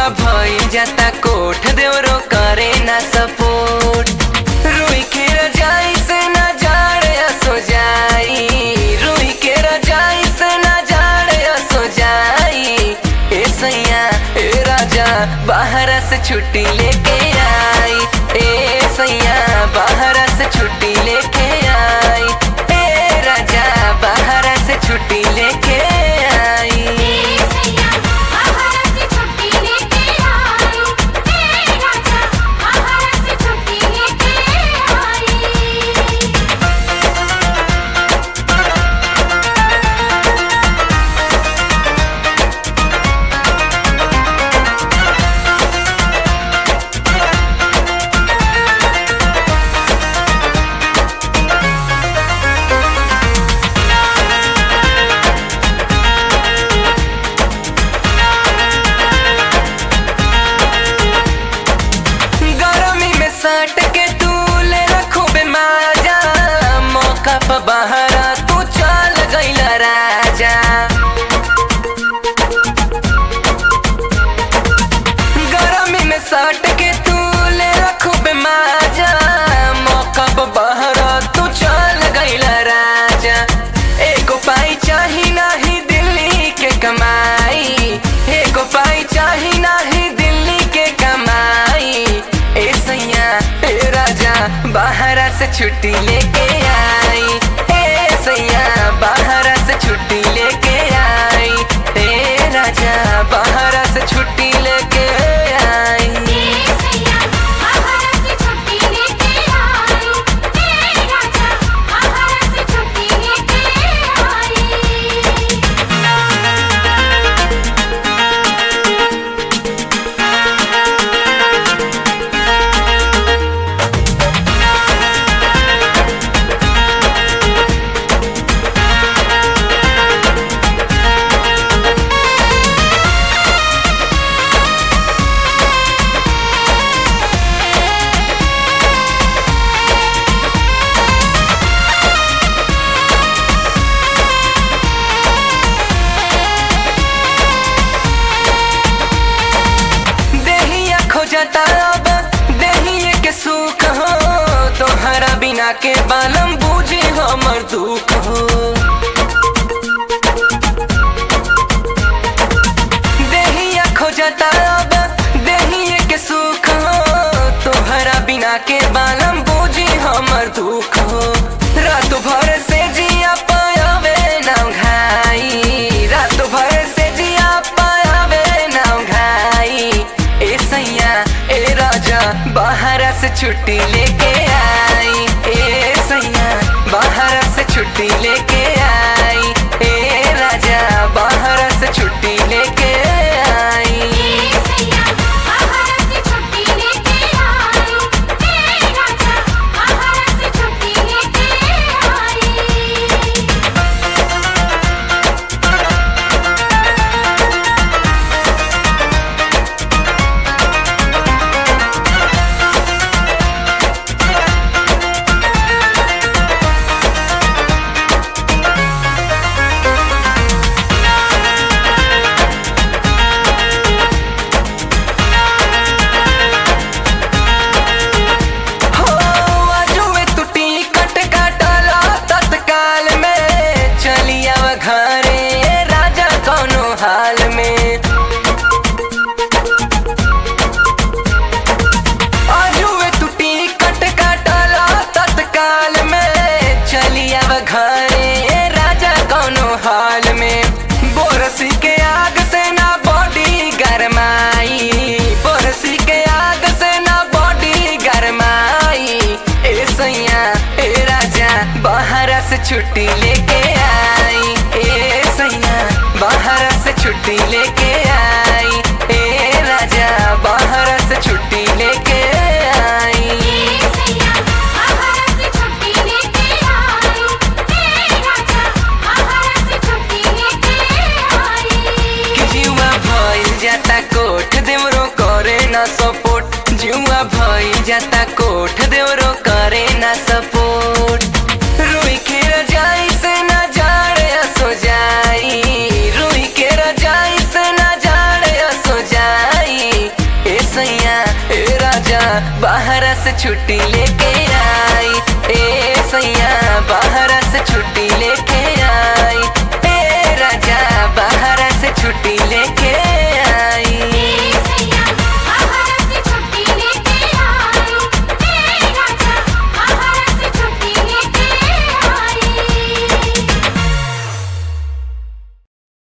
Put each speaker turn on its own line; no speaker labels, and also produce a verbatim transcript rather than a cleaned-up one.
भइल जाता कोठ देवरो करे ना सपोर्ट। रुई के रजाई से ना जाड़े सो जाई, रुई के रजाई से ना जाड़े सो जाई। ए सैया ए राजा बाहर से छुट्टी लेके आई, ए सैया बाहर से छुट्टी लेके आई, ए राजा बाहर से छुट्टी लेके आई। सट के तू ले रखो बेमाजा, मौका पर बहरा तू चल गइला राजा। गरमी में सट के तू ले रखो बेमाजा, मौका पर बहरा तू चल गइला राजा। एको पाई चाही नाही दिल्ली के कमाई, एको पाई चाही नाही दिल्ली के कमाई। ए सैया ए राजा बाहर से छुट्टी लेके आई, ए सैया बाहर से छुट्टी लेके आई, ए राजा बाहर से छुट्टी लेके आई। देहिए के सुख हो तोहरा बिना के बालम बूझे हमर दुख हो। देहिया खोजता अब देहिए के सुख हो तोहरा बिना के बालम बूझे हमर दुख हो। रात भर से जिया पावे ना घाई, रात भर से जिया पावे ना घाई। ए सैया ए राजा बाहर से छुट्टी लेके आई, ए सैया बाहर से छुट्टी लेके आई, ए राजा बाहर से छुट्टी लेके आई। हाल में आजुए तू टिकट काटला तत्काल में, चलिया घरे राजा कौनो हाल में। बोरसी के आग से ना बॉडी गरमाई, बोरसी के आग से ना बॉडी गरमाई। ए सैया ए राजा बाहर से छुट्टी लेके आई, ए सैया बाहर से छुट्टी लेके आई, ए राजा बाहर से छुट्टी लेके आई। जुआ भइल जाता कोठ देवरो करे ना सपोर्ट, जुआ भइल जाता कोठ देवरो करे ना सपोर्ट। रुई के रजाई से ना जाड़े सो जाई, रुई के रजाई से ना जाड़े सो जाई। छुट्टी लेके